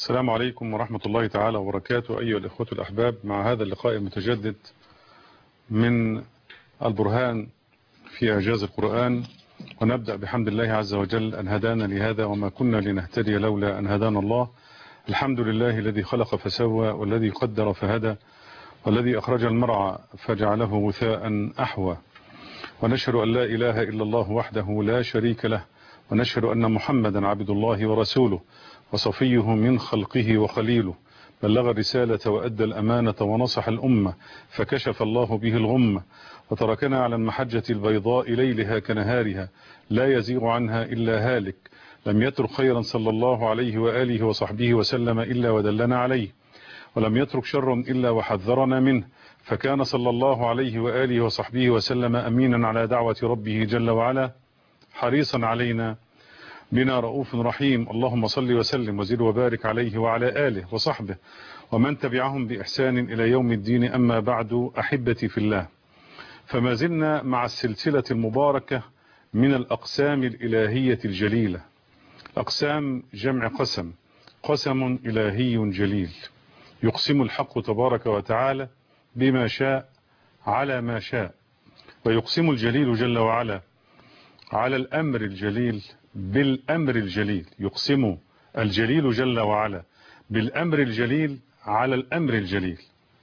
السلام عليكم ورحمة الله تعالى وبركاته أيها الإخوة الأحباب، مع هذا اللقاء المتجدد من البرهان في إعجاز القرآن. ونبدأ بحمد الله عز وجل أن هدانا لهذا وما كنا لنهتدي لولا أن هدانا الله. الحمد لله الذي خلق فسوى، والذي قدر فهدى، والذي أخرج المرعى فجعله غثاء أحوى. ونشهد أن لا إله إلا الله وحده لا شريك له، ونشهد أن محمدا عبد الله ورسوله وصفيه من خلقه وخليله، بلغ الرسالة وأدى الأمانة ونصح الأمة، فكشف الله به الغمة، وتركنا على المحجة البيضاء ليلها كنهارها لا يزيغ عنها إلا هالك. لم يترك خيرا صلى الله عليه وآله وصحبه وسلم إلا ودلنا عليه، ولم يترك شرا إلا وحذرنا منه، فكان صلى الله عليه وآله وصحبه وسلم أمينا على دعوة ربه جل وعلا، حريصا علينا بنا رؤوف رحيم. اللهم صل وسلم وزد وبارك عليه وعلى آله وصحبه ومن تبعهم بإحسان إلى يوم الدين. أما بعد، أحبتي في الله، فما زلنا مع السلسلة المباركة من الأقسام الإلهية الجليلة. أقسام جمع قسم، قسم إلهي جليل يقسم الحق تبارك وتعالى بما شاء على ما شاء، ويقسم الجليل جل وعلا على الأمر الجليل بالأمر الجليل، يقسم الجليل جل وعلا بالأمر الجليل على الأمر الجليل.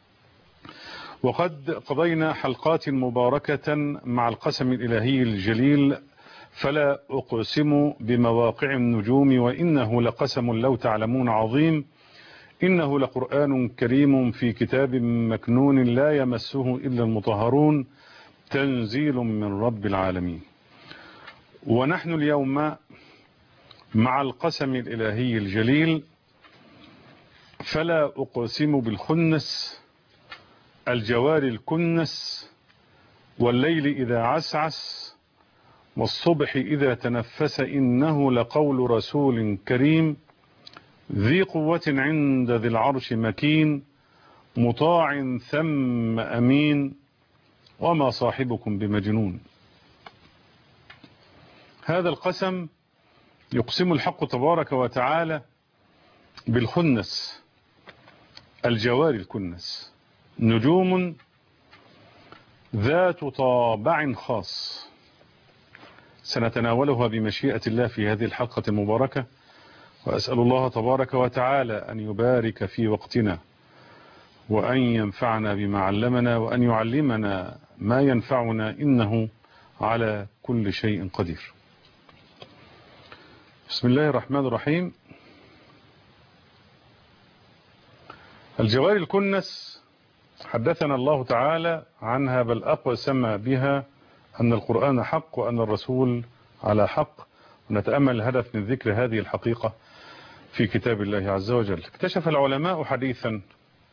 وقد قضينا حلقات مباركة مع القسم الإلهي الجليل، فلا أقسم بمواقع النجوم وإنه لقسم لو تعلمون عظيم، إنه لقرآن كريم في كتاب مكنون لا يمسه إلا المطهرون، تنزيل من رب العالمين. ونحن اليوم مع القسم الإلهي الجليل، فلا أقسم بالخنس، الجوار الكنس، والليل إذا عسعس، والصبح إذا تنفس، إنه لقول رسول كريم ذي قوة عند ذي العرش مكين، مطاع ثم أمين، وما صاحبكم بمجنون. هذا القسم يقسم الحق تبارك وتعالى بالخنس، الجوار الكنس، نجوم ذات طابع خاص، سنتناولها بمشيئة الله في هذه الحلقة المباركة. وأسأل الله تبارك وتعالى أن يبارك في وقتنا، وأن ينفعنا بما علمنا، وأن يعلمنا ما ينفعنا، إنه على كل شيء قدير. بسم الله الرحمن الرحيم. الجوار الكنس حدثنا الله تعالى عنها، بل أقسم بها أن القرآن حق وأن الرسول على حق. ونتأمل الهدف من ذكر هذه الحقيقة في كتاب الله عز وجل. اكتشف العلماء حديثا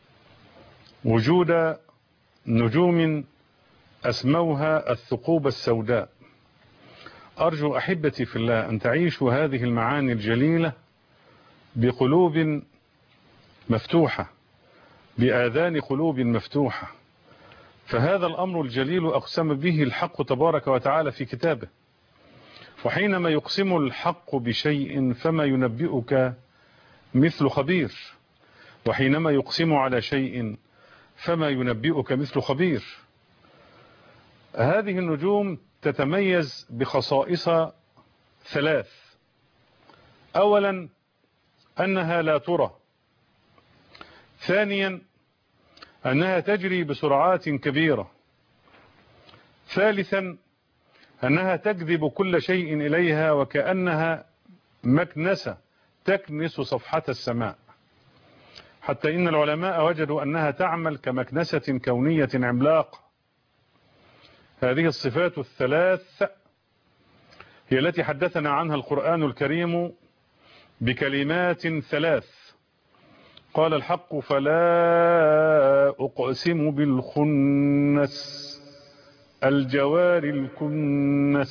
وجود نجوم أسموها الثقوب السوداء. أرجو أحبتي في الله أن تعيشوا هذه المعاني الجليلة بقلوب مفتوحة، بآذان قلوب مفتوحة، فهذا الأمر الجليل أقسم به الحق تبارك وتعالى في كتابه. وحينما يقسم الحق بشيء فما ينبئك مثل خبير، وحينما يقسم على شيء فما ينبئك مثل خبير. هذه النجوم تتميز بخصائص ثلاث. أولا أنها لا ترى، ثانيا أنها تجري بسرعات كبيرة، ثالثا أنها تجذب كل شيء إليها وكأنها مكنسة تكنس صفحة السماء، حتى إن العلماء وجدوا أنها تعمل كمكنسة كونية عملاقة. هذه الصفات الثلاث هي التي حدثنا عنها القرآن الكريم بكلمات ثلاث. قال الحق فلا أقسم بالخنس، الجوار الكنس.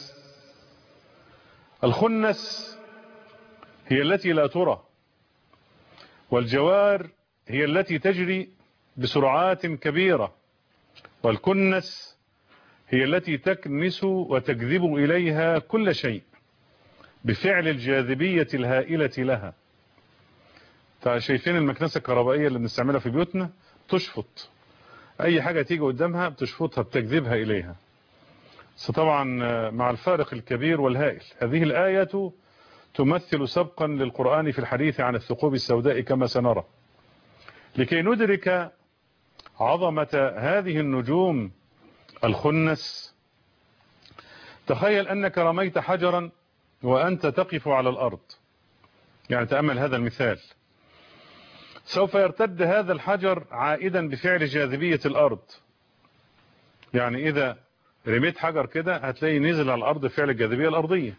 الخنس هي التي لا ترى، والجوار هي التي تجري بسرعات كبيرة، والكنس هي التي تكنس وتجذب إليها كل شيء بفعل الجاذبية الهائلة لها. شايفين المكنسة الكهربائية اللي بنستعملها في بيوتنا تشفط اي حاجة تيجي قدامها بتشفطها بتجذبها اليها. طبعا مع الفارق الكبير والهائل، هذه الآية تمثل سبقا للقرآن في الحديث عن الثقوب السوداء كما سنرى. لكي ندرك عظمة هذه النجوم الخنس، تخيل أنك رميت حجرا وأنت تقف على الأرض. يعني تأمل هذا المثال، سوف يرتد هذا الحجر عائدا بفعل جاذبية الأرض. يعني إذا رميت حجر كده هتلاقي نزل على الأرض بفعل الجاذبية الأرضية.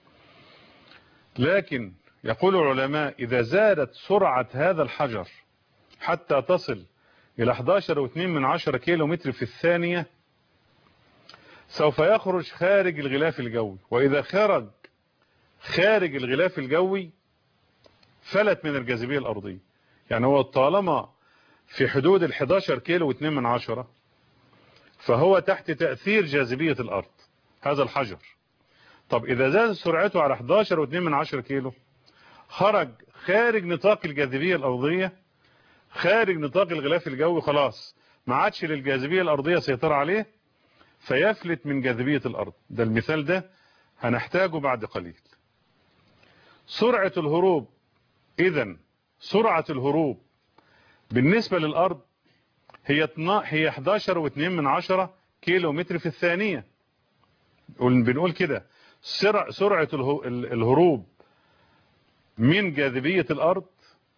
لكن يقول العلماء إذا زادت سرعة هذا الحجر حتى تصل إلى 11.2 كيلو متر في الثانية، سوف يخرج خارج الغلاف الجوي، وإذا خرج خارج الغلاف الجوي فلت من الجاذبية الأرضية. يعني هو طالما في حدود 11 كيلو و2، فهو تحت تأثير جاذبية الأرض هذا الحجر. طب إذا زادت سرعته على 11.2 كيلو، خرج خارج نطاق الجاذبية الأرضية، خارج نطاق الغلاف الجوي، خلاص ما عادش للجاذبية الأرضية سيطرة عليه، فيفلت من جاذبية الأرض. ده المثال ده هنحتاجه بعد قليل. سرعة الهروب، إذن سرعة الهروب بالنسبة للأرض هي 11.2 كيلو متر في الثانية. بنقول كده سرعة الهروب من جاذبية الأرض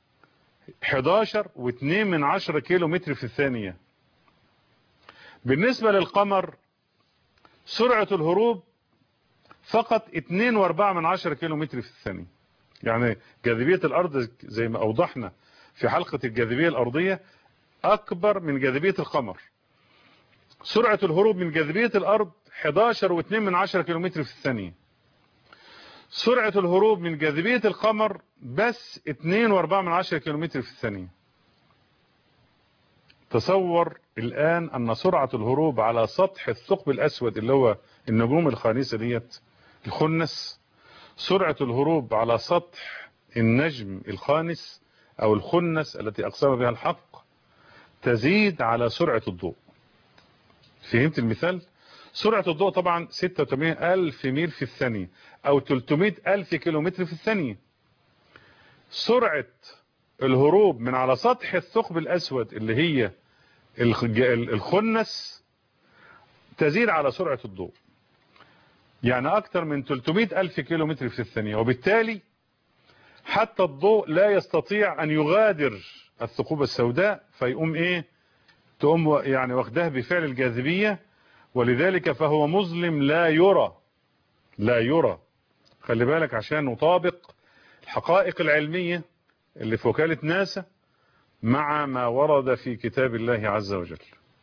11.2 كيلو متر في الثانية. بالنسبة للقمر سرعة الهروب فقط 2.4 كيلو متر في الثانية. يعني جاذبية الأرض زي ما أوضحنا في حلقة الجاذبية الأرضية أكبر من جاذبية القمر. سرعة الهروب من جاذبية الأرض 11.2 كيلو متر في الثانية. سرعة الهروب من جاذبية القمر بس 2.4 كيلو متر في الثانية. تصور الآن أن سرعة الهروب على سطح الثقب الأسود اللي هو النجوم الخانسة ديت الخنس، سرعة الهروب على سطح النجم الخانس أو الخنس التي أقسم بها الحق تزيد على سرعة الضوء. فهمت المثال؟ سرعة الضوء طبعا 86,000 ميل في الثانية أو 300,000 كيلومتر في الثانية. سرعة الهروب من على سطح الثقب الأسود اللي هي الخنس تزيد على سرعة الضوء، يعني أكثر من 300,000 كيلومتر في الثانية. وبالتالي حتى الضوء لا يستطيع أن يغادر الثقوب السوداء، فيقوم تقوم يعني واخدها بفعل الجاذبية، ولذلك فهو مظلم لا يرى. لا يرى. خلي بالك عشان نطابق الحقائق العلمية اللي في وكالة ناسا مع ما ورد في كتاب الله عز وجل.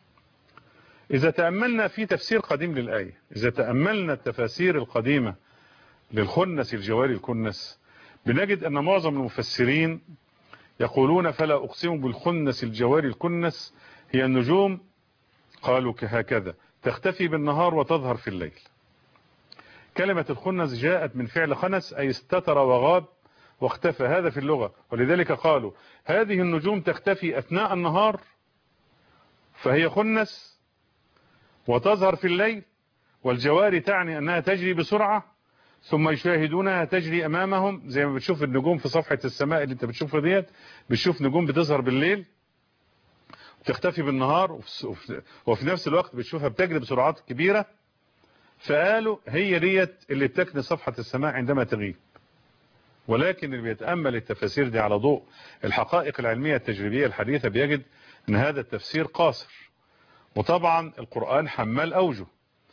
إذا تأملنا في تفسير قديم للآية، إذا تأملنا التفاسير القديمة للخنس الجواري الكنس، بنجد أن معظم المفسرين يقولون فلا أقسم بالخنس الجواري الكنس هي النجوم، قالوا هكذا تختفي بالنهار وتظهر في الليل. كلمة الخنس جاءت من فعل خنس أي استتر وغاب واختفى، هذا في اللغة، ولذلك قالوا هذه النجوم تختفي أثناء النهار فهي خنس وتظهر في الليل، والجواري تعني أنها تجري بسرعة ثم يشاهدونها تجري أمامهم، زي ما بتشوف النجوم في صفحة السماء اللي انت بتشوفها ديت، بتشوف نجوم بتظهر بالليل وتختفي بالنهار، وفي نفس الوقت بتشوفها بتجري بسرعات كبيرة. فقالوا هي ديت اللي بتكني صفحة السماء عندما تغيب. ولكن اللي بيتأمل التفاسير دي على ضوء الحقائق العلمية التجريبية الحديثة بيجد ان هذا التفسير قاصر. وطبعا القرآن حمال أوجه،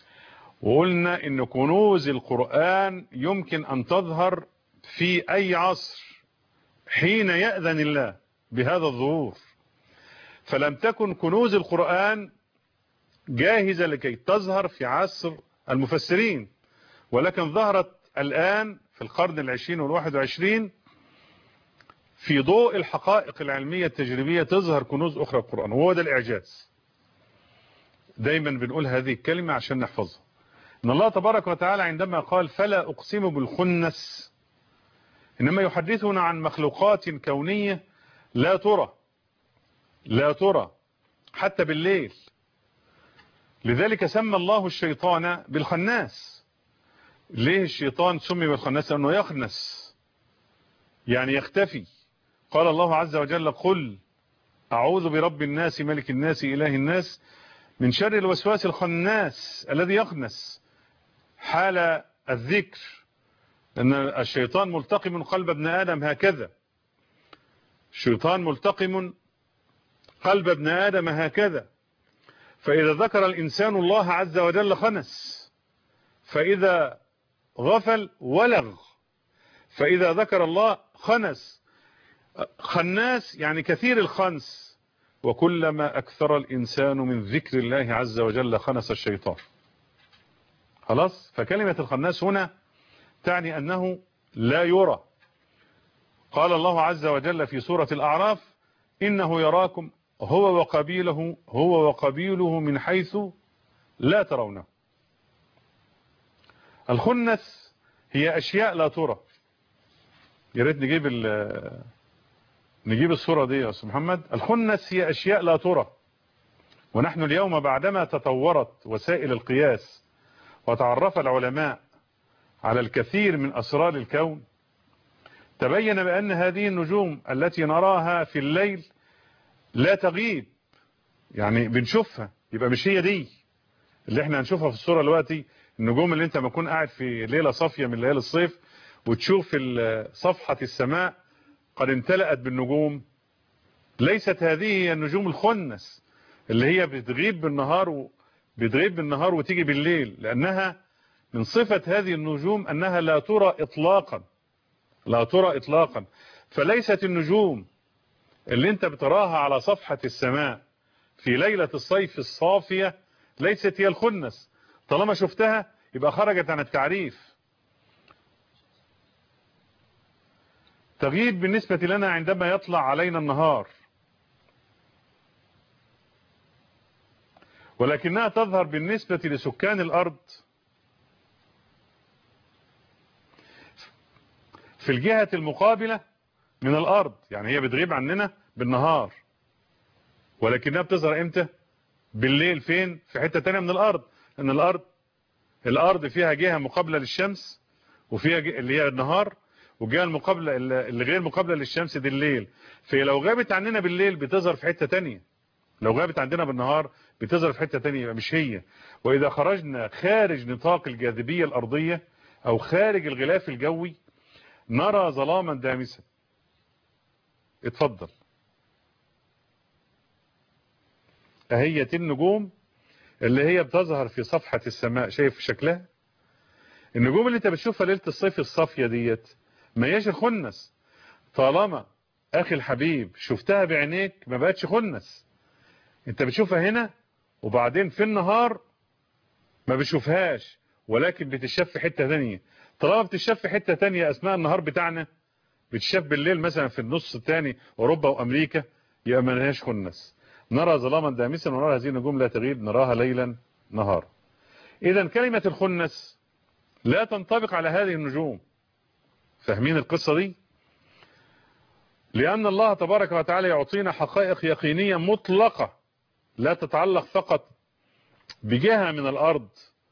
وقلنا ان كنوز القرآن يمكن ان تظهر في اي عصر حين يأذن الله بهذا الظهور. فلم تكن كنوز القرآن جاهزة لكي تظهر في عصر المفسرين، ولكن ظهرت الآن في القرن العشرين والواحد في ضوء الحقائق العلمية التجريبية تظهر كنوز أخرى القرآن، وهو ده الإعجاز. دايما بنقول هذه الكلمة عشان نحفظها، إن الله تبارك وتعالى عندما قال فلا أقسم بالخنس إنما يحدثنا عن مخلوقات كونية لا ترى، لا ترى حتى بالليل. لذلك سمى الله الشيطان بالخناس. ليه الشيطان سمي بالخناس؟ لأنه يخنس، يعني يختفي. قال الله عز وجل: قل أعوذ برب الناس ملك الناس إله الناس من شر الوسواس الخناس الذي يخنس حال الذكر. أن الشيطان ملتقم قلب ابن آدم هكذا، الشيطان ملتقم قلب ابن آدم هكذا. فإذا ذكر الإنسان الله عز وجل خنس، فإذا غفل ولغ، فإذا ذكر الله خنس. خناس يعني كثير الخنس. وكلما أكثر الإنسان من ذكر الله عز وجل خنس الشيطان. خلاص. فكلمة الخناس هنا تعني أنه لا يرى. قال الله عز وجل في سورة الأعراف: إنه يراكم هو وقبيله من حيث لا ترونه. الخنس هي أشياء لا ترى. يا ريت نجيب الصورة دي يا أستاذ محمد. الخنس هي أشياء لا ترى. ونحن اليوم بعدما تطورت وسائل القياس وتعرف العلماء على الكثير من أسرار الكون، تبين بأن هذه النجوم التي نراها في الليل لا تغيب، يعني بنشوفها. يبقى مش هي دي اللي احنا هنشوفها في الصورة دلوقتي. النجوم اللي انت ما تكون قاعد في ليلة صافية من ليالي الصيف وتشوف صفحة السماء قد امتلأت بالنجوم، ليست هذه هي النجوم الخنس اللي هي بتغيب بالنهار وتيجي بالليل. لأنها من صفة هذه النجوم أنها لا ترى إطلاقا، لا ترى إطلاقا. فليست النجوم اللي انت بتراها على صفحة السماء في ليلة الصيف الصافية ليست هي الخنس. طالما شفتها يبقى خرجت عن التعريف. تغيب بالنسبة لنا عندما يطلع علينا النهار، ولكنها تظهر بالنسبة لسكان الأرض في الجهة المقابلة من الأرض. يعني هي بتغيب عننا بالنهار، ولكنها بتظهر امتى؟ بالليل. فين؟ في حتة تانية من الأرض. ان الأرض فيها جهة مقابلة للشمس، وفيها اللي هي النهار، والجهة المقابلة اللي غير مقابلة للشمس دي الليل. فهي لو غابت عننا بالليل بتظهر في حتة تانية، لو غابت عندنا بالنهار بتظهر في حتة تانية، يبقى مش هي. وإذا خرجنا خارج نطاق الجاذبية الأرضية أو خارج الغلاف الجوي نرى ظلاما دامسا. اتفضل. اهي النجوم اللي هي بتظهر في صفحة السماء، شايف شكلها؟ النجوم اللي انت بتشوفها ليلة الصيف الصافية ديت ما هياش الخنس. طالما اخي الحبيب شفتها بعينيك ما بقتش خنس. انت بتشوفها هنا وبعدين في النهار ما بتشوفهاش، ولكن بتشاف في حتة تانية. طالما بتشاف في حتة تانية اثناء النهار بتاعنا، بتشاف بالليل مثلا في النص الثاني اوروبا وامريكا، يبقى ما هياش خنس. نرى ظلاما دامسا ونرى هذه النجوم لا تغيب، نراها ليلا نهارا. اذا كلمة الخنس لا تنطبق على هذه النجوم. فاهمين القصة دي؟ لأن الله تبارك وتعالى يعطينا حقائق يقينية مطلقة لا تتعلق فقط بجهة من الأرض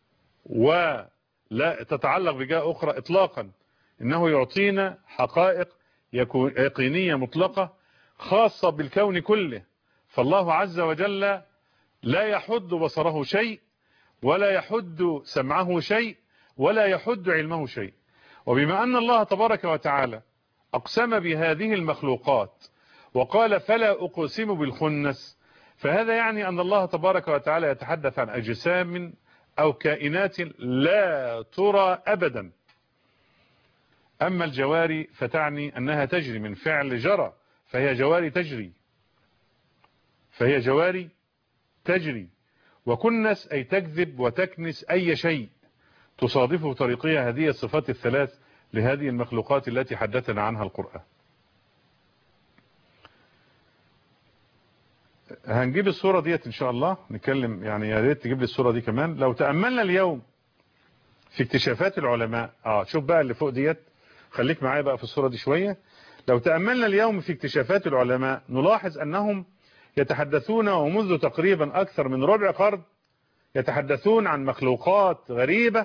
ولا تتعلق بجهة أخرى إطلاقا. إنه يعطينا حقائق يقينية مطلقة خاصة بالكون كله. فالله عز وجل لا يحد بصره شيء، ولا يحد سمعه شيء، ولا يحد علمه شيء. وبما أن الله تبارك وتعالى أقسم بهذه المخلوقات وقال فلا أقسم بالخنس، فهذا يعني أن الله تبارك وتعالى يتحدث عن أجسام أو كائنات لا ترى أبدا. أما الجواري فتعني أنها تجري من فعل جرى، فهي جواري تجري، فهي جواري تجري. وكنس أي تكذب وتكنس أي شيء تصادفه طريقية. هذه الصفات الثلاث لهذه المخلوقات التي حدثنا عنها القرآن. هنجيب الصورة ديت إن شاء الله نتكلم، يعني يا ريت تجيب لي الصورة دي كمان. لو تأملنا اليوم في اكتشافات العلماء، شوف بقى اللي فوق ديت، خليك معايا بقى في الصورة دي شوية. لو تأملنا اليوم في اكتشافات العلماء نلاحظ أنهم يتحدثون ومنذ تقريبا أكثر من ربع قرن يتحدثون عن مخلوقات غريبة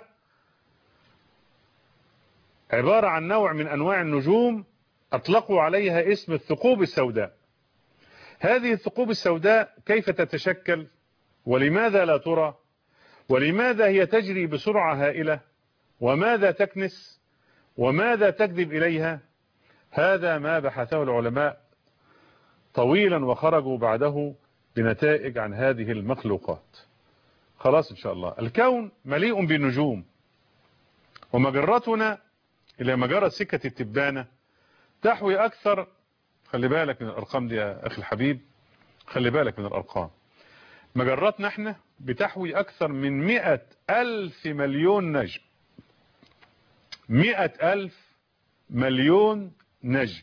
عبارة عن نوع من أنواع النجوم أطلقوا عليها اسم الثقوب السوداء. هذه الثقوب السوداء كيف تتشكل ولماذا لا ترى ولماذا هي تجري بسرعة هائلة وماذا تكنس وماذا تكذب إليها؟ هذا ما بحثه العلماء طويلا وخرجوا بعده بنتائج عن هذه المخلوقات. خلاص إن شاء الله. الكون مليء بالنجوم ومجرتنا إلى مجرة سكة التبانة تحوي أكثر، خلي بالك من الأرقام دي يا أخي الحبيب، خلي بالك من الأرقام. مجراتنا احنا بتحوي أكثر من 100,000 مليون نجم. 100,000 مليون نجم.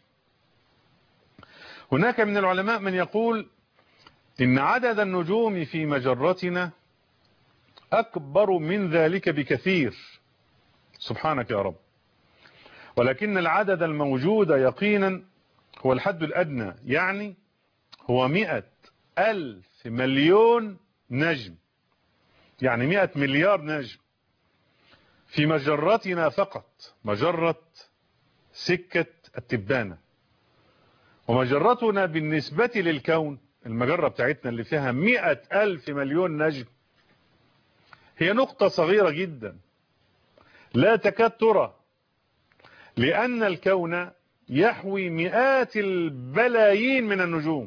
هناك من العلماء من يقول إن عدد النجوم في مجرتنا أكبر من ذلك بكثير، سبحانك يا رب، ولكن العدد الموجود يقينا هو الحد الأدنى، يعني هو 100,000 مليون نجم، يعني 100 مليار نجم في مجرتنا فقط، مجرة سكة التبانة. ومجرتنا بالنسبة للكون، المجرة بتاعتنا اللي فيها 100,000 مليون نجم، هي نقطة صغيرة جدا لا تكاد ترى، لأن الكون يحوي مئات البلايين من النجوم،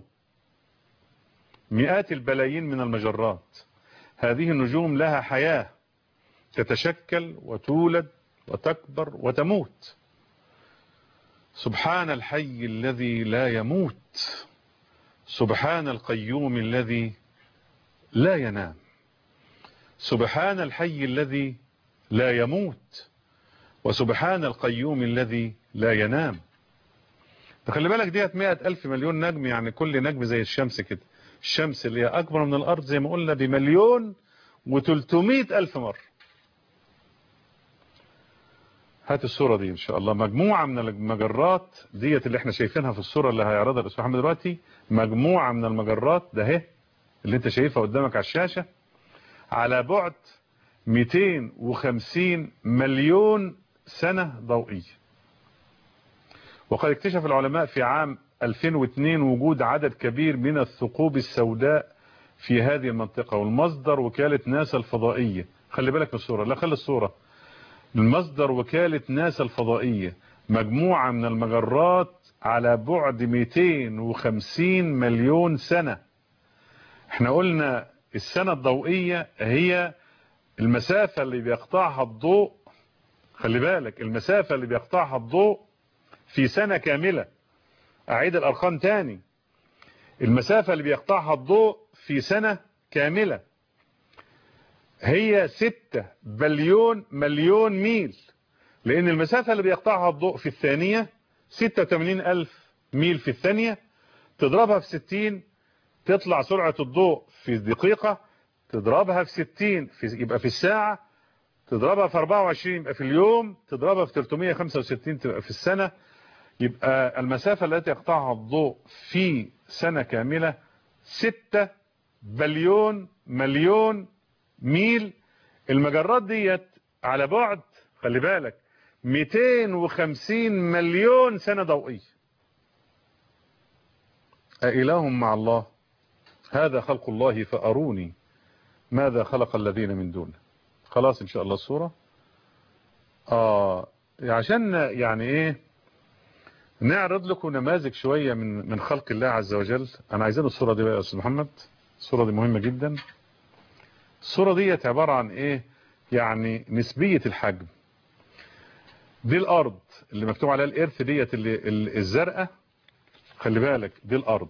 مئات البلايين من المجرات. هذه النجوم لها حياة، تتشكل وتولد وتكبر وتموت. سبحان الحي الذي لا يموت، سبحان القيوم الذي لا ينام، سبحان الحي الذي لا يموت، وسبحان القيوم الذي لا ينام. خلي بالك ديت 100,000 مليون نجم، يعني كل نجم زي الشمس كده. الشمس اللي هي أكبر من الأرض زي ما قلنا بمليون و300,000 مرة. هات الصورة دي إن شاء الله. مجموعة من المجرات ديت اللي احنا شايفينها في الصورة اللي هيعرضها الأستاذ محمد دلوقتي، مجموعة من المجرات ده اهي اللي انت شايفها قدامك على الشاشة، على بعد 250 مليون سنة ضوئية. وقد اكتشف العلماء في عام 2002 وجود عدد كبير من الثقوب السوداء في هذه المنطقة، والمصدر وكالة ناسا الفضائية. خلي بالك من الصورة، لا خلي الصورة. المصدر وكالة ناسا الفضائية، مجموعة من المجرات على بعد 250 مليون سنة. احنا قلنا السنة الضوئية هي المسافة اللي بيقطعها الضوء، خلي بالك المسافة اللي بيقطعها الضوء في سنة كاملة. أعيد الأرقام تاني، المسافة اللي بيقطعها الضوء في سنة كاملة هي 6 بليون مليون ميل، لأن المسافة اللي بيقطعها الضوء في الثانية 86,000 ميل في الثانية، تضربها في 60 تطلع سرعة الضوء في دقيقة، تضربها في 60 يبقى في الساعة، تضربها في 24 يبقى في اليوم، تضربها في 365 تبقى في السنة. يبقى المسافة التي يقطعها الضوء في سنة كاملة 6 بليون مليون ميل. المجرات ديت على بعد، خلي بالك، 250 مليون سنة ضوئية. أإله مع الله؟ هذا خلق الله فأروني ماذا خلق الذين من دونه. خلاص إن شاء الله الصورة. عشان يعني إيه نعرض لكم نماذج شوية من خلق الله عز وجل. أنا عايزين الصورة دي بقى يا أستاذ محمد، الصورة دي مهمة جدا. الصورة دي عبارة عن إيه؟ يعني نسبية الحجم. دي الأرض اللي مكتوب عليها الإيرث ديت اللي الزرقاء، خلي بالك دي الأرض،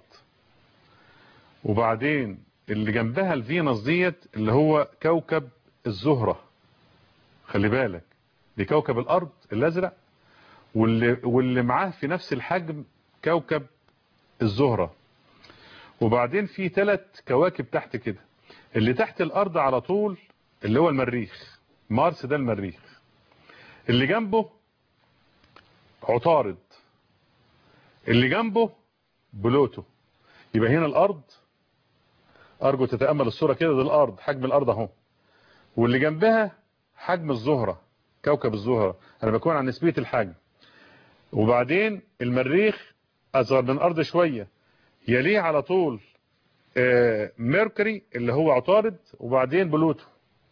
وبعدين اللي جنبها الفينوس ديت اللي هو كوكب الزهرة، خلي بالك دي كوكب الأرض الأزرق، واللي معاه في نفس الحجم كوكب الزهرة. وبعدين في 3 كواكب تحت كده، اللي تحت الأرض على طول اللي هو المريخ، مارس ده المريخ، اللي جنبه عطارد، اللي جنبه بلوتو. يبقى هنا الارض، ارجو تتأمل الصورة كده، ده الارض، حجم الارض اهو، واللي جنبها حجم الزهرة، كوكب الزهرة، انا بكون عن نسبية الحجم. وبعدين المريخ اصغر من الارض شوية، يليه على طول ميركوري اللي هو عطارد، وبعدين بلوتو.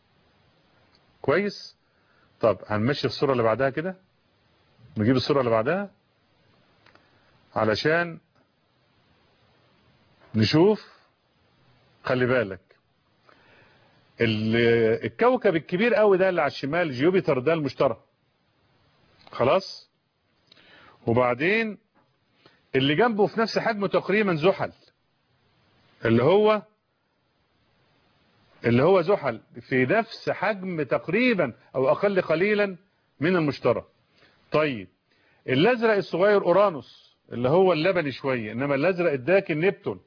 كويس. طب هنمشي الصورة اللي بعدها كده، نجيب الصورة اللي بعدها علشان نشوف. خلي بالك الكوكب الكبير قوي ده اللي على الشمال جوبيتر، ده المشتري. خلاص. وبعدين اللي جنبه في نفس حجمه تقريبا زحل، اللي هو زحل في نفس حجم تقريبا او اقل قليلا من المشتري. طيب الازرق الصغير اورانوس اللي هو اللبني شويه، انما الازرق الداكن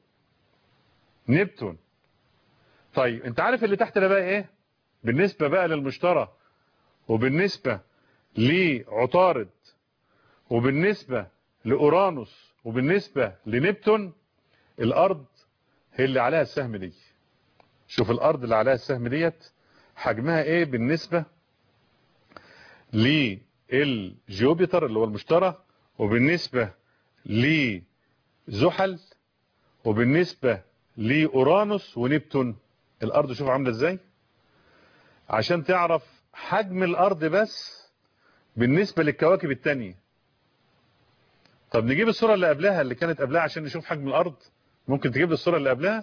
نبتون. طيب انت عارف اللي تحت ده بقى ايه بالنسبه بقى للمشتري، وبالنسبه لعطارد، وبالنسبه لاورانوس، وبالنسبه لنبتون؟ الارض هي اللي عليها السهم دي. شوف الارض اللي عليها السهم ديت حجمها ايه بالنسبه للجوبيتر اللي هو المشتري، وبالنسبه لزحل، وبالنسبه لاورانوس ونبتون. الارض شوف عامله ازاي، عشان تعرف حجم الارض بس بالنسبه للكواكب التانية. طب نجيب الصوره اللي قبلها، اللي كانت قبلها، عشان نشوف حجم الارض. ممكن تجيب لي الصوره اللي قبلها؟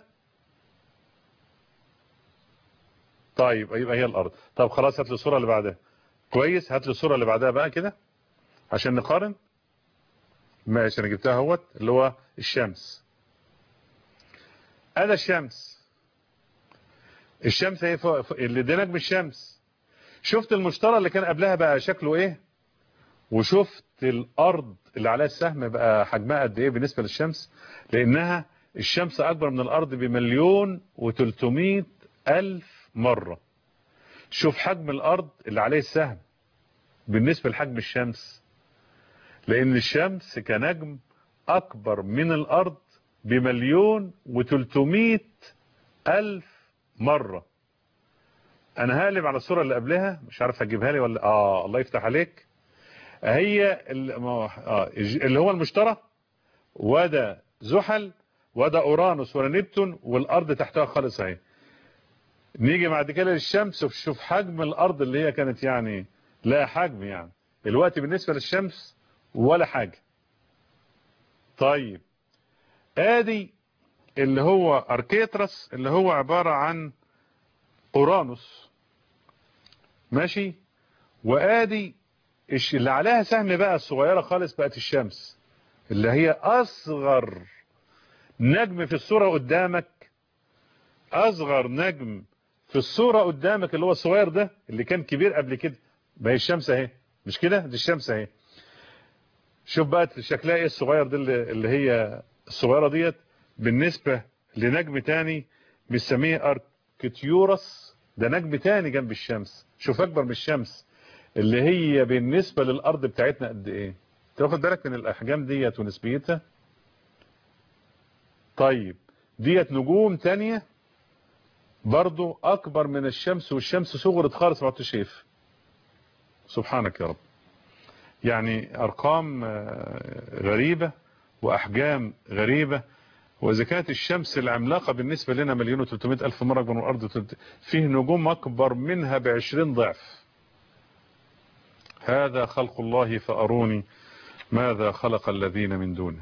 طيب يبقى هي الارض. طب خلاص هات لي الصوره اللي بعدها. كويس، هات لي الصوره اللي بعدها بقى كده عشان نقارن. ماشي انا جبتها اهوت، اللي هو الشمس. انا الشمس هي فوق اللي ده نجم الشمس. شفت المشتري اللي كان قبلها بقى شكله ايه، وشفت الارض اللي عليها السهم بقى حجمها قد ايه بالنسبه للشمس، لانها الشمس اكبر من الارض ب1,300,000 مره. شوف حجم الارض اللي عليه السهم بالنسبه لحجم الشمس، لان الشمس كنجم اكبر من الارض ب1,300,000 مره. انا هقلب على الصوره اللي قبلها، مش عارف هجيبها لي ولا الله يفتح عليك. هي اللي هو المشتري، وده زحل، وده اورانوس، ولا نبتون، والارض تحتها خالص اهي. نيجي بعد كده للشمس، وشوف حجم الارض اللي هي كانت يعني لا حجم، يعني الوقت بالنسبه للشمس ولا حاجه. طيب ادي اللي هو اركيترس اللي هو عباره عن اورانوس، ماشي. وادي اللي عليها سهم بقى الصغيره خالص بقت الشمس، اللي هي اصغر نجم في الصوره قدامك. اصغر نجم في الصوره قدامك اللي هو الصغير ده، اللي كان كبير قبل كده. ما هي الشمس اهي، مش كده؟ دي الشمس اهي. شوف بقى شكلها ايه الصغير ده، اللي هي الصغيره ديت بالنسبه لنجم تاني بنسميه اركتيورس. ده نجم تاني جنب الشمس، شوف اكبر من الشمس، اللي هي بالنسبه للارض بتاعتنا قد ايه. تاخد بالك من الاحجام ديت ونسبيتها. طيب ديت نجوم تانية برضو اكبر من الشمس، والشمس صغرت خالص ما عدتش شايف. سبحانك يا رب. يعني ارقام غريبة واحجام غريبة. واذا كانت الشمس العملاقة بالنسبة لنا 1,300,000 مرة اكبر من الارض، فيه نجوم اكبر منها ب20 ضعف. هذا خلق الله فاروني ماذا خلق الذين من دونه.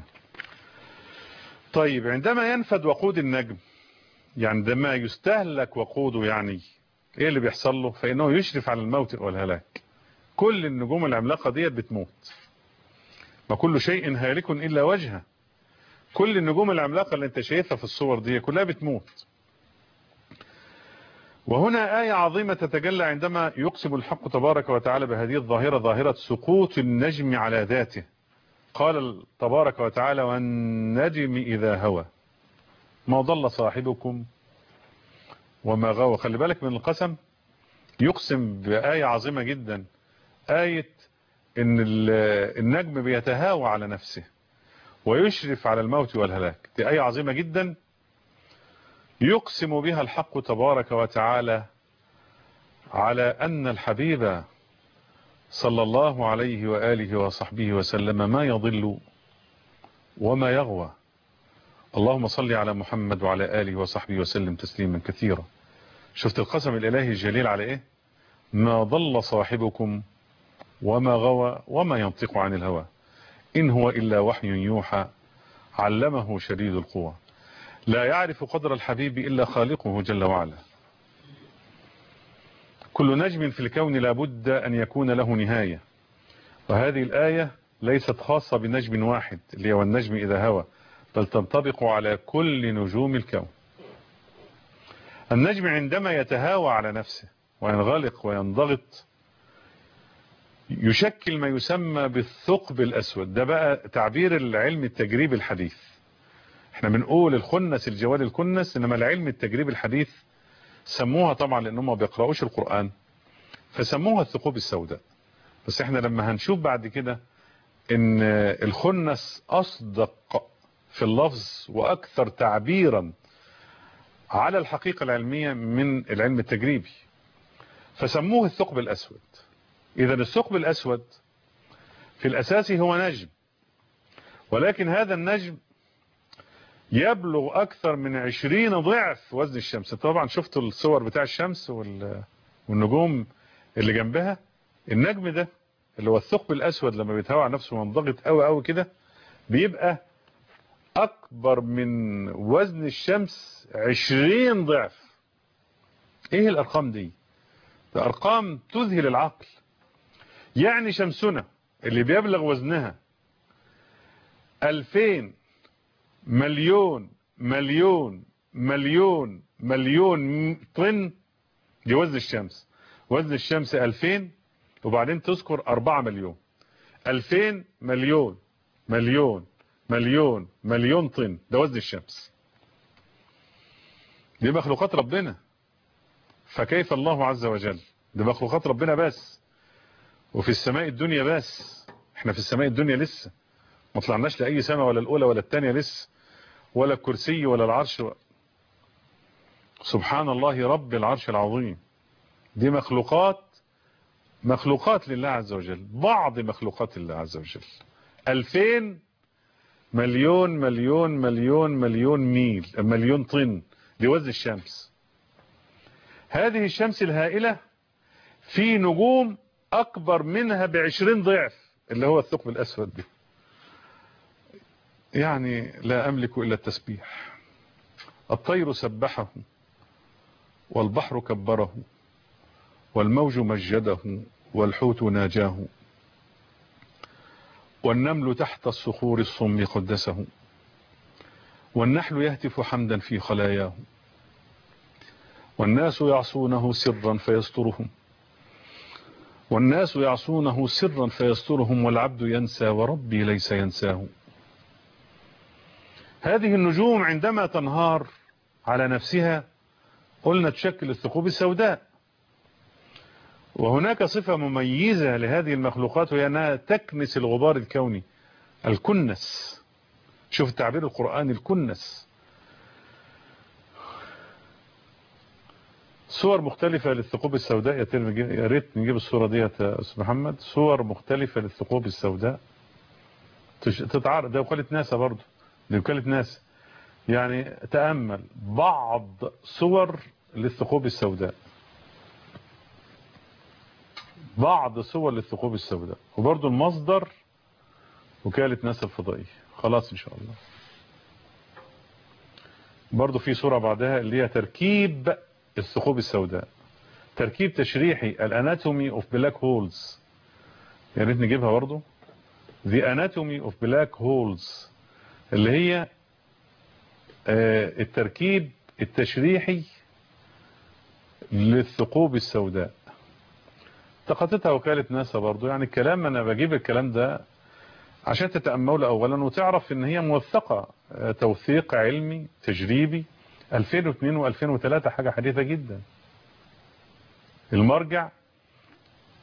طيب عندما ينفد وقود النجم، يعني عندما يستهلك وقوده، يعني ايه اللي بيحصل له؟ فانه يشرف على الموت والهلاك. كل النجوم العملاقة ديت بتموت، ما كل شيء هالك الا وجهه. كل النجوم العملاقة اللي انت شايفها في الصور دي كلها بتموت. وهنا آية عظيمة تتجلى عندما يقسم الحق تبارك وتعالى بهذه الظاهرة، ظاهرة سقوط النجم على ذاته. قال تبارك وتعالى: والنجم إذا هوى ما ضل صاحبكم وما غوى. خلي بالك من القسم، يقسم بآية عظيمة جدا، آية ان النجم بيتهاوى على نفسه، ويشرف على الموت والهلاك. دي آية عظيمة جدا يقسم بها الحق تبارك وتعالى على أن الحبيب صلى الله عليه وآله وصحبه وسلم ما يضل وما يغوى. اللهم صل على محمد وعلى آله وصحبه وسلم تسليما كثيرا. شفت القسم الإلهي الجليل على إيه؟ ما ضل صاحبكم وما غوى وما ينطق عن الهوى إن هو إلا وحي يوحى علمه شديد القوى. لا يعرف قدر الحبيب إلا خالقه جل وعلا. كل نجم في الكون لابد أن يكون له نهاية، وهذه الآية ليست خاصة بنجم واحد اللي هو النجم إذا هوى، بل تنطبق على كل نجوم الكون. النجم عندما يتهاوى على نفسه وينغلق وينضغط يشكل ما يسمى بالثقب الأسود. ده بقى تعبير العلم التجريبي الحديث. احنا بنقول الخنس الجوال الكنس، انما العلم التجريبي الحديث سموها طبعا لانهم ما بيقرأوش القرآن فسموها الثقوب السوداء. بس احنا لما هنشوف بعد كده ان الخنس اصدق في اللفظ واكثر تعبيرا على الحقيقة العلمية من العلم التجريبي، فسموه الثقب الأسود. إذا الثقب الأسود في الأساس هو نجم، ولكن هذا النجم يبلغ أكثر من 20 ضعف وزن الشمس. طبعا شفتوا الصور بتاع الشمس والنجوم اللي جنبها. النجم ده اللي هو الثقب الأسود لما بيتهوى على نفسه وينضغط قوي قوي كده بيبقى أكبر من وزن الشمس 20 ضعف. إيه الأرقام دي؟ ده أرقام تذهل العقل. يعني شمسنا اللي بيبلغ وزنها 2000 مليون مليون مليون مليون طن، دي وزن الشمس. وزن الشمس 2000 وبعدين تذكر 4 مليون. 2000 مليون مليون مليون مليون طن، ده وزن الشمس. دي مخلوقات ربنا، فكيف الله عز وجل؟ دي مخلوقات ربنا بس، وفي السماء الدنيا بس. احنا في السماء الدنيا لسه ما طلعناش لأي سماء، ولا الأولى ولا الثانية لسه، ولا الكرسي ولا العرش. سبحان الله رب العرش العظيم. دي مخلوقات لله عز وجل، بعض مخلوقات الله عز وجل. 2000 مليون مليون مليون مليون مليون طن، دي وزن الشمس. هذه الشمس الهائلة في نجوم أكبر منها ب20 ضعف اللي هو الثقب الأسود دي. يعني لا أملك إلا التسبيح. الطير سبحه والبحر كبره والموج مجده والحوت ناجاه والنمل تحت الصخور الصم قدسه والنحل يهتف حمدا في خلاياه والناس يعصونه سرا فيسترهم والناس يعصونه سرا فيسترهم والعبد ينسى وربي ليس ينساه. هذه النجوم عندما تنهار على نفسها قلنا تشكل الثقوب السوداء. وهناك صفة مميزة لهذه المخلوقات وهي أنها تكنس الغبار الكوني، الكنس. شوف التعبير القرآني، الكنس. صور مختلفة للثقوب السوداء. يا ريت نجيب الصورة دي يا أستاذ محمد. صور مختلفة للثقوب السوداء تتعرض. ده وكالة ناسا برضو، دي وكالة ناسا. يعني تأمل بعض صور للثقوب السوداء، بعض صور للثقوب السوداء، وبرضو المصدر وكالة ناسا الفضائية. خلاص إن شاء الله. برضو في صورة بعدها اللي هي تركيب الثقوب السوداء، تركيب تشريحي، الاناتومي اوف بلاك هولز. يا ريت نجيبها برضو. The anatomy of black holes اللي هي التركيب التشريحي للثقوب السوداء. التقطتها وكالة ناسا برضو. يعني الكلام انا بجيب الكلام ده عشان تتأمله اولا وتعرف ان هي موثقة توثيق علمي تجريبي. 2002 و2003 حاجة حديثة جدا.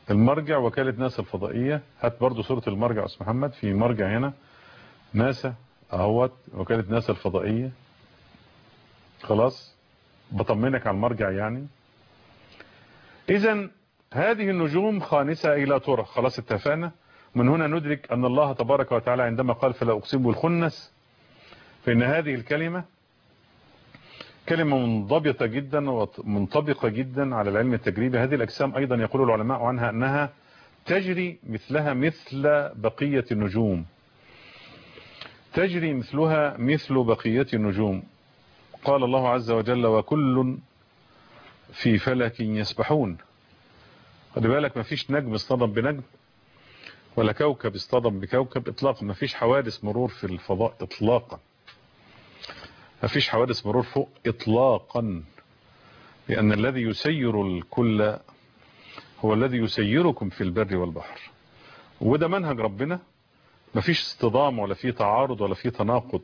المرجع وكالة ناسا الفضائية. هات برضو صورة المرجع يا أستاذ محمد. في مرجع هنا ناسا اهوت وكالة ناسا الفضائية، خلاص بطمنك على المرجع يعني. اذا هذه النجوم خانسة الى ترى، خلاص اتفقنا. من هنا ندرك ان الله تبارك وتعالى عندما قال فلا اقسم بالخنس، فان هذه الكلمة كلمة منضبطة جدا ومنطبقة جدا على العلم التجريبي. هذه الاجسام ايضا يقول العلماء عنها انها تجري مثلها مثل بقية النجوم، تجري مثلها مثل بقية النجوم. قال الله عز وجل وكل في فلك يسبحون. خلي بالك مفيش نجم اصطدم بنجم، ولا كوكب اصطدم بكوكب اطلاقا. مفيش حوادث مرور في الفضاء اطلاقا، مفيش حوادث مرور فوق اطلاقا، لان الذي يسير الكل هو الذي يسيركم في البر والبحر. وده منهج ربنا، مفيش اصطدام ولا في تعارض ولا في تناقض.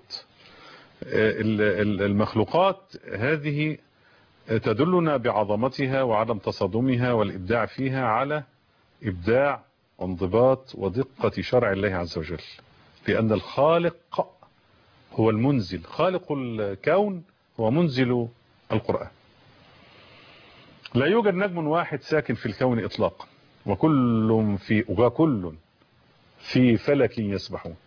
المخلوقات هذه تدلنا بعظمتها وعدم تصادمها والإبداع فيها على إبداع وانضباط ودقة شرع الله عز وجل، لأن الخالق هو المنزل، خالق الكون هو منزل القرآن. لا يوجد نجم واحد ساكن في الكون إطلاقا، وكل في فلك يسبحون.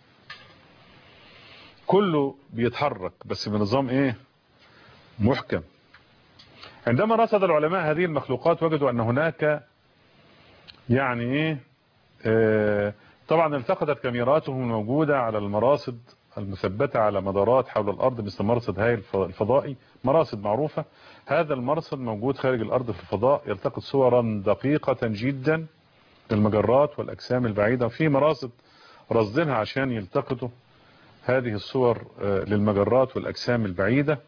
كله بيتحرك بس بنظام ايه؟ محكم. عندما رصد العلماء هذه المخلوقات وجدوا ان هناك يعني ايه طبعا التقطت كاميراتهم الموجودة على المراصد المثبتة على مدارات حول الارض، مثل مرصد هاي الفضائي، مراصد معروفة. هذا المرصد موجود خارج الارض في الفضاء، يلتقط صورا دقيقة جدا للمجرات والاجسام البعيدة. في مراصد رصدينها عشان يلتقطوا هذه الصور للمجرات والأجسام البعيدة.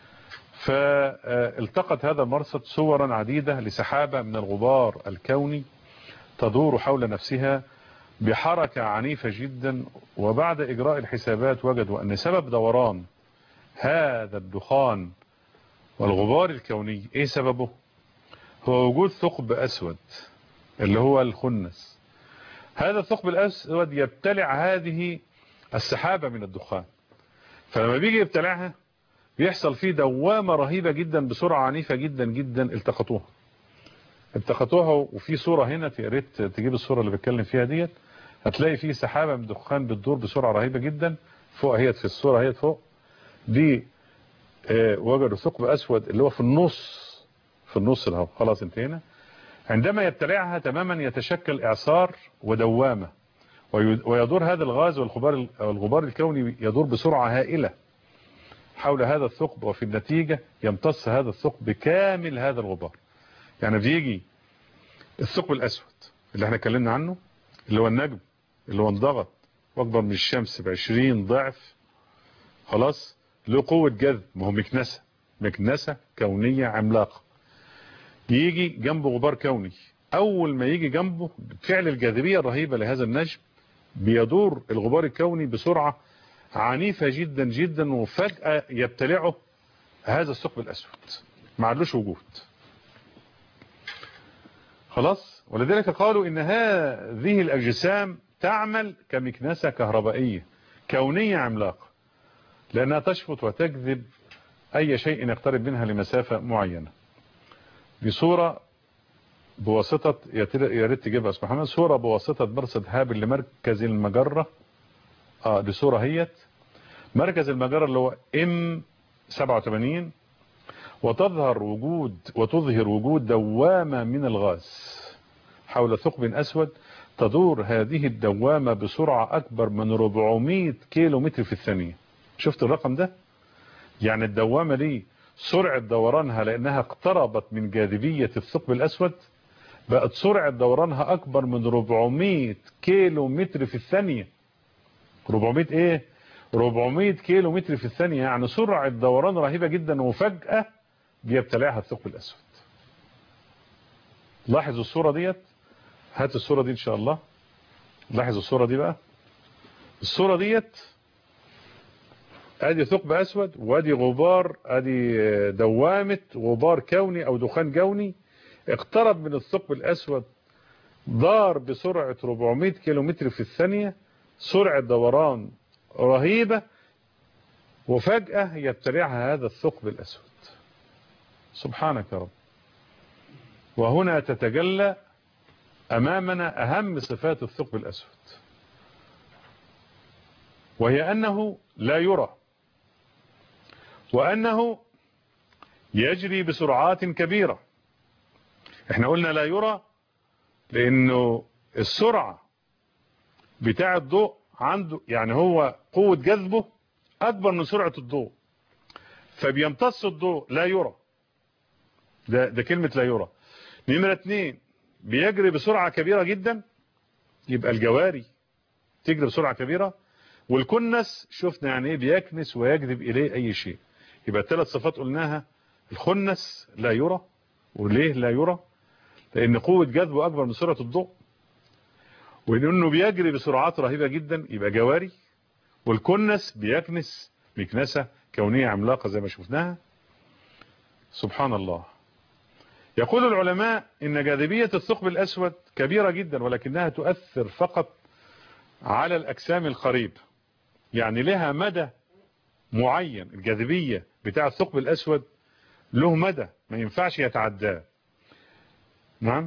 فالتقط هذا المرصد صورا عديدة لسحابة من الغبار الكوني تدور حول نفسها بحركة عنيفة جدا. وبعد إجراء الحسابات وجدوا أن سبب دوران هذا الدخان والغبار الكوني إيه سببه؟ هو وجود ثقب أسود اللي هو الخنس. هذا الثقب الأسود يبتلع هذه السحابة من الدخان، فلما بيجي يبتلعها بيحصل فيه دوامة رهيبة جدا بسرعة عنيفة جدا جدا. التقطوها وفي صورة هنا، يا ريت تجيب الصورة اللي بتكلم فيها ديت، هتلاقي فيه سحابة من الدخان بتدور بسرعة رهيبة جدا. فوق هي في الصورة هي فوق دي وجدوا ثقب أسود اللي هو في النص ده. خلاص انتهينا. عندما يبتلعها تماما يتشكل إعصار ودوامة، ويدور هذا الغاز والغبار الكوني يدور بسرعة هائلة حول هذا الثقب، وفي النتيجة يمتص هذا الثقب بكامل هذا الغبار. يعني بيجي الثقب الأسود اللي احنا اتكلمنا عنه، اللي هو النجم اللي هو انضغط واكبر من الشمس ب20 ضعف، خلاص له قوة جذب، ما هو مكنسة كونية عملاقة. يجي جنبه غبار كوني، أول ما يجي جنبه فعل الجاذبية الرهيبة لهذا النجم بيدور الغبار الكوني بسرعة عنيفة جدا جدا، وفجأة يبتلعه هذا الثقب الأسود، ما عادلوش وجود. خلاص. ولذلك قالوا إن هذه الأجسام تعمل كمكنسة كهربائية كونية عملاقة، لأنها تشفط وتجذب أي شيء يقترب منها لمسافة معينة. بصورة بواسطة، يا ريت تجيبها اسمه محمد، صورة بواسطة مرصد هابل لمركز المجرة. دي صورة هيت مركز المجرة اللي هو M87، وتظهر وجود دوامة من الغاز حول ثقب أسود. تدور هذه الدوامة بسرعة أكبر من 400 كيلو متر في الثانية. شفت الرقم ده؟ يعني الدوامة دي سرعة دورانها لأنها اقتربت من جاذبية الثقب الأسود، بقت سرعة دورانها أكبر من 400 كيلو متر في الثانية. 400 إيه؟ 400 كيلو متر في الثانية، يعني سرعة دوران رهيبة جدا، وفجأة بيبتلعها الثقب الأسود. لاحظوا الصورة ديت، هات الصورة دي إن شاء الله. لاحظوا الصورة دي بقى. الصورة ديت ادي ثقب أسود وادي غبار، ادي دوامة غبار كوني أو دخان كوني اقترب من الثقب الأسود، دار بسرعة 400 كيلومتر في الثانية، سرعة دوران رهيبة، وفجأة يبتلعها هذا الثقب الأسود. سبحانك يا رب. وهنا تتجلى أمامنا أهم صفات الثقب الأسود، وهي أنه لا يرى، وأنه يجري بسرعات كبيرة. احنا قلنا لا يرى لأنه السرعة بتاع الضوء عنده، يعني هو قوة جذبه أكبر من سرعة الضوء، فبيمتص الضوء، لا يرى. ده كلمة لا يرى. نمرة 2، بيجري بسرعة كبيرة جدا، يبقى الجواري تجري بسرعة كبيرة. والكنس شفنا يعني ايه، بيكنس ويجذب إليه أي شيء. يبقى الثلاث صفات قلناها. الخنس لا يرى. وليه لا يرى؟ لأن قوة جذبه أكبر من سرعة الضوء، وإنه بيجري بسرعات رهيبة جدا، يبقى جواري. والكنس بيكنس مكنسة كونية عملاقة زي ما شفناها. سبحان الله. يقول العلماء إن جاذبية الثقب الأسود كبيرة جدا، ولكنها تؤثر فقط على الأجسام القريبة، يعني لها مدى معين. الجاذبية بتاع الثقب الأسود له مدى ما ينفعش يتعداه. نعم.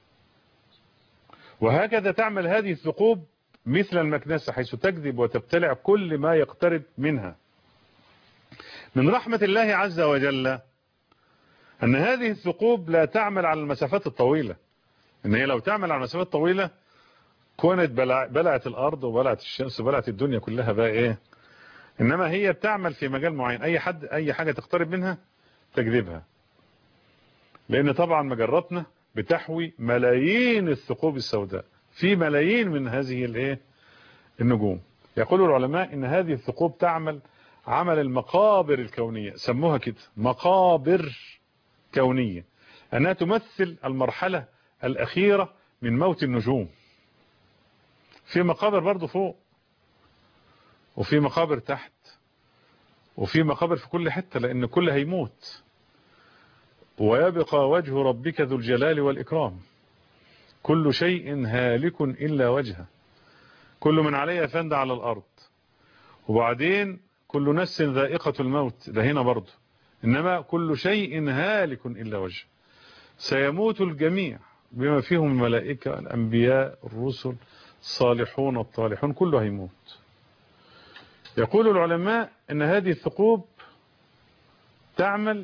وهكذا تعمل هذه الثقوب مثل المكنسة، حيث تجذب وتبتلع كل ما يقترب منها. من رحمة الله عز وجل أن هذه الثقوب لا تعمل على المسافات الطويلة. إن هي لو تعمل على المسافات الطويلة كانت بلعت الأرض وبلعت الشمس وبلعت الدنيا كلها بقى إيه. إنما هي بتعمل في مجال معين، أي حاجة تقترب منها تجذبها. لأن طبعا مجراتنا بتحوي ملايين الثقوب السوداء، في ملايين من هذه النجوم. يقول العلماء إن هذه الثقوب تعمل عمل المقابر الكونية، سموها كده مقابر كونية، أنها تمثل المرحلة الأخيرة من موت النجوم. في مقابر برضو فوق، وفي مقابر تحت، وفي مقابر في كل حتة، لأن كل هيموت. ويبقى وجه ربك ذو الجلال والإكرام. كل شيء هالك إلا وجهه. كل من عليها فان على الأرض. وبعدين كل نفس ذائقة الموت، ده هنا برضه. إنما كل شيء هالك إلا وجهه. سيموت الجميع بما فيهم الملائكة، الأنبياء، الرسل، الصالحون، الطالحون، كله هيموت. يقول العلماء إن هذه الثقوب تعمل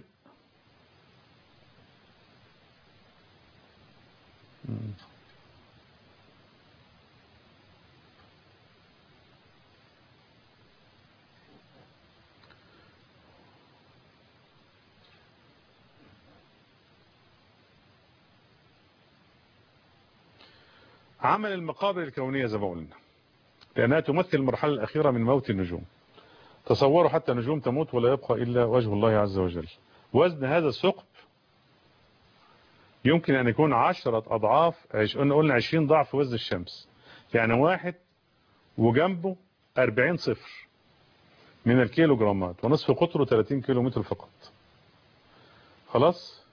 عمل المقابر الكونية زي ما قلنا، لأنها تمثل المرحلة الأخيرة من موت النجوم. تصوروا حتى نجوم تموت ولا يبقى إلا وجه الله عز وجل. وزن هذا الثقب يمكن أن يكون 10 أضعاف، قلنا 20 ضعف وزن الشمس. يعني واحد وجنبه 40 صفر من الكيلوغرامات، ونصف قطره 30 كيلو متر فقط. خلاص.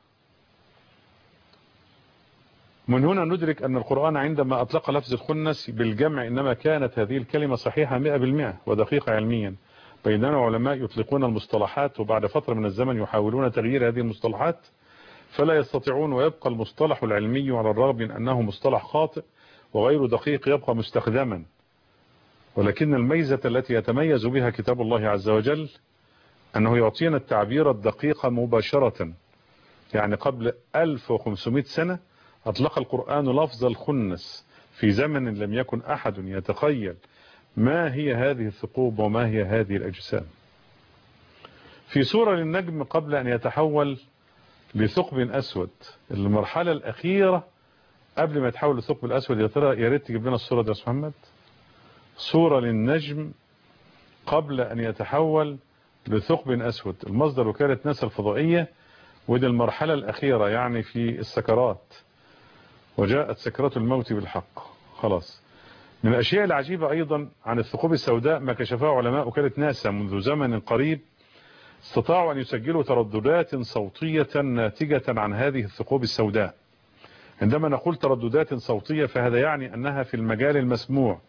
من هنا ندرك أن القرآن عندما أطلق لفظ الخنس بالجمع إنما كانت هذه الكلمة صحيحة 100% ودقيقة علميا، بينما علماء يطلقون المصطلحات وبعد فترة من الزمن يحاولون تغيير هذه المصطلحات فلا يستطيعون، ويبقى المصطلح العلمي على الرغم من أنه مصطلح خاطئ وغير دقيق يبقى مستخدما. ولكن الميزة التي يتميز بها كتاب الله عز وجل أنه يعطينا التعبير الدقيق مباشرة. يعني قبل 1500 سنة أطلق القرآن لفظ الخنس في زمن لم يكن أحد يتخيل ما هي هذه الثقوب وما هي هذه الأجسام. في سورة للنجم قبل أن يتحول لثقب أسود، المرحلة الأخيرة قبل ما يتحول لثقب الأسود، يا ريت تجيب لنا السورة دي يا محمد. سورة للنجم قبل أن يتحول لثقب أسود، المصدر وكالة ناسا الفضائية، ودي المرحلة الأخيرة يعني في السكرات، وجاءت سكرات الموت بالحق. خلاص. من الأشياء العجيبة أيضا عن الثقوب السوداء ما كشفه علماء وكالة ناسا منذ زمن قريب، استطاعوا أن يسجلوا ترددات صوتية ناتجة عن هذه الثقوب السوداء. عندما نقول ترددات صوتية فهذا يعني أنها في المجال المسموع،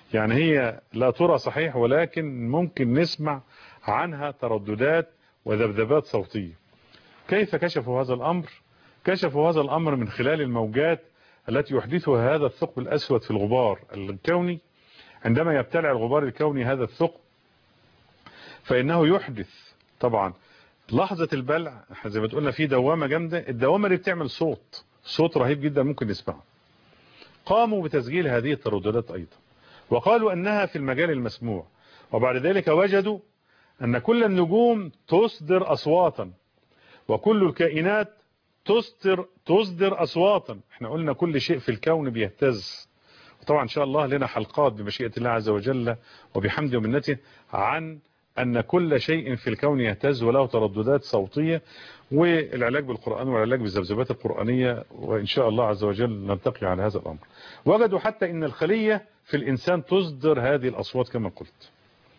يعني هي لا ترى صحيح، ولكن ممكن نسمع عنها ترددات وذبذبات صوتية. كيف كشفوا هذا الأمر؟ كشفوا هذا الأمر من خلال الموجات التي يحدثها هذا الثقب الأسود في الغبار الكوني. عندما يبتلع الغبار الكوني هذا الثقب فإنه يحدث طبعا لحظة البلع، زي ما تقولنا في دوامة جامدة، الدوامة اللي بتعمل صوت رهيب جدا ممكن نسمعه. قاموا بتسجيل هذه الترددات أيضا، وقالوا أنها في المجال المسموع. وبعد ذلك وجدوا أن كل النجوم تصدر أصواتا، وكل الكائنات تصدر أصواتا. احنا قلنا كل شيء في الكون بيهتز. وطبعا إن شاء الله لنا حلقات بمشيئة الله عز وجل وبحمده ومنته عن أن كل شيء في الكون يهتز وله ترددات صوتية، والعلاج بالقرآن والعلاج بالذبذبات القرآنية، وإن شاء الله عز وجل نلتقي على هذا الأمر. وجدوا حتى أن الخلية في الإنسان تصدر هذه الأصوات كما قلت.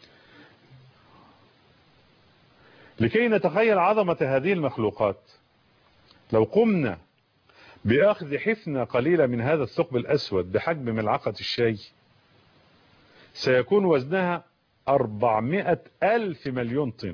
لكي نتخيل عظمة هذه المخلوقات، لو قمنا بأخذ حفنة قليلة من هذا الثقب الأسود بحجم ملعقة الشاي سيكون وزنها 400,000 مليون طن.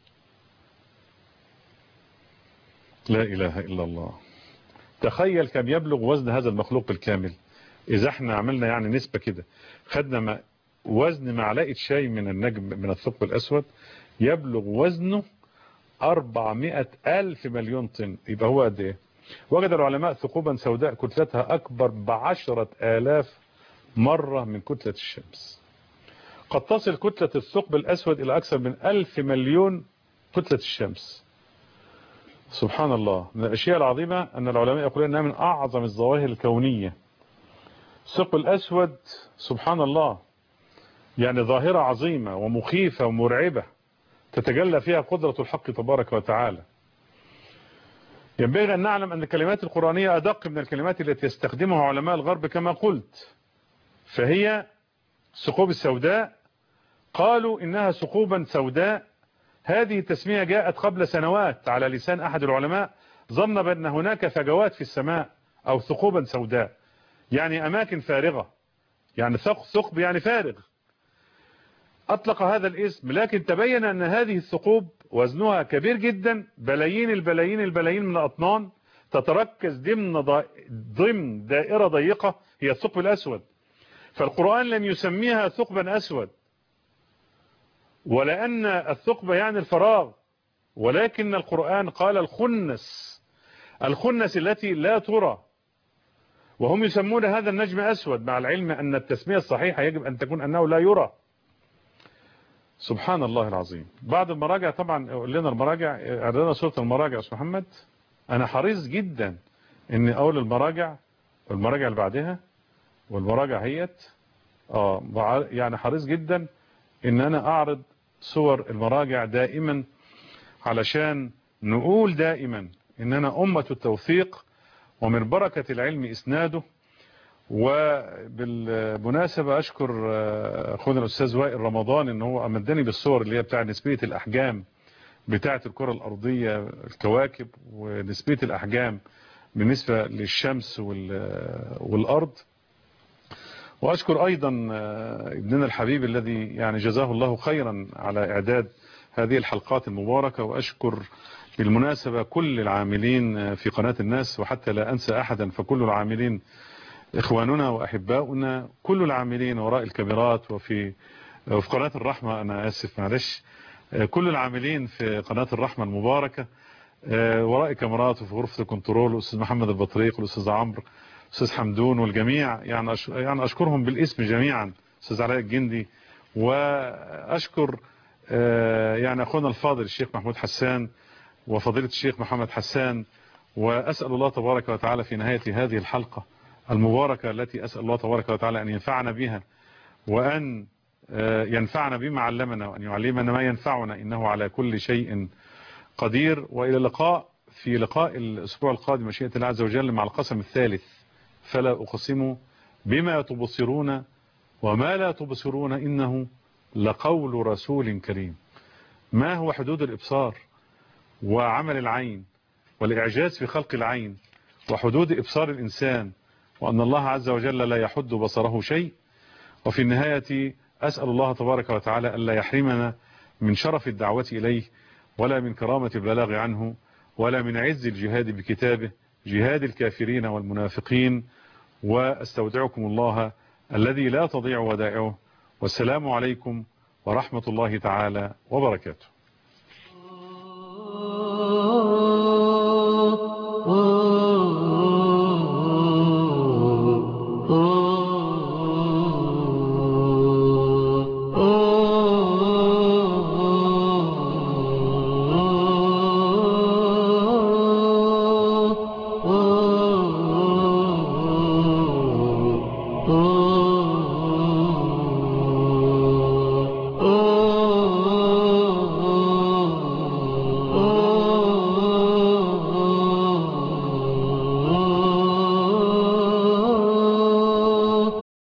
لا إله إلا الله. تخيل كم يبلغ وزن هذا المخلوق بالكامل. إذا احنا عملنا يعني نسبة كده، خدنا وزن معلقة شاي من النجم من الثقب الأسود يبلغ وزنه 400,000 مليون طن. يبقى هو قد ايه؟ وجد العلماء ثقوبا سوداء كتلتها أكبر ب10,000 مرة من كتلة الشمس. قد تصل كتلة الثقب الأسود إلى أكثر من 1,000 مليون كتلة الشمس. سبحان الله. من الأشياء العظيمة أن العلماء يقولون أنها من أعظم الظواهر الكونية. الثقب الأسود سبحان الله يعني ظاهرة عظيمة ومخيفة ومرعبة تتجلى فيها قدرة الحق تبارك وتعالى. ينبغي أن نعلم أن الكلمات القرآنية أدق من الكلمات التي يستخدمها علماء الغرب كما قلت. فهي الثقوب السوداء قالوا إنها ثقوبا سوداء. هذه التسمية جاءت قبل سنوات على لسان أحد العلماء ظن بأن هناك فجوات في السماء أو ثقوبا سوداء، يعني أماكن فارغة، يعني ثقب يعني فارغ. أطلق هذا الاسم، لكن تبين أن هذه الثقوب وزنها كبير جدا، بلايين البلايين البلايين من الأطنان تتركز ضمن دائرة ضيقة هي الثقب الأسود. فالقرآن لم يسميها ثقبا أسود، ولأن الثقب يعني الفراغ، ولكن القرآن قال الخنس التي لا ترى، وهم يسمون هذا النجم أسود، مع العلم أن التسمية الصحيحة يجب أن تكون أنه لا يرى. سبحان الله العظيم. بعد المراجع طبعا لنا المراجع، عندنا سورة المراجع يا أستاذ محمد. أنا حريص جدا أن أول المراجع والمراجع اللي بعدها والمراجع هيت يعني حريص جدا أن أنا أعرض صور المراجع دائما، علشان نقول دائما إننا أمة التوثيق ومن بركة العلم إسناده. وبالمناسبة أشكر أخونا الأستاذ وائل رمضان إن هو أمدني بالصور اللي هي بتاع نسبية الأحجام بتاعة الكرة الأرضية الكواكب، ونسبية الأحجام بالنسبة للشمس والأرض. وأشكر أيضا ابننا الحبيب الذي يعني جزاه الله خيرا على إعداد هذه الحلقات المباركة. وأشكر بالمناسبة كل العاملين في قناة الناس، وحتى لا أنسى أحدا فكل العاملين إخواننا وأحباؤنا، كل العاملين وراء الكاميرات وفي قناة الرحمة، أنا آسف معلش، كل العاملين في قناة الرحمة المباركة وراء الكاميرات وفي غرفة الكنترول، الأستاذ محمد البطريق والأستاذ عمرو الأستاذ حمدون والجميع، يعني أشكرهم بالاسم جميعا، أستاذ علاء الجندي. وأشكر يعني أخونا الفاضل الشيخ محمود حسان وفضيلة الشيخ محمد حسان. وأسأل الله تبارك وتعالى في نهاية هذه الحلقة المباركة التي أسأل الله تبارك وتعالى أن ينفعنا بها، وأن ينفعنا بما علمنا، وأن يعلمنا ما ينفعنا، إنه على كل شيء قدير. وإلى اللقاء في لقاء الأسبوع القادم مشيئة الله عز وجل مع القسم الثالث. فلا أقسم بما تبصرون وما لا تبصرون إنه لقول رسول كريم. ما هو حدود الإبصار وعمل العين والإعجاز في خلق العين وحدود إبصار الإنسان، وأن الله عز وجل لا يحد بصره شيء، وفي النهاية أسأل الله تبارك وتعالى ألا يحرمنا من شرف الدعوة إليه، ولا من كرامة البلاغ عنه، ولا من عز الجهاد بكتابه، جهاد الكافرين والمنافقين. واستودعكم الله الذي لا تضيع ودائعه، والسلام عليكم ورحمة الله تعالى وبركاته.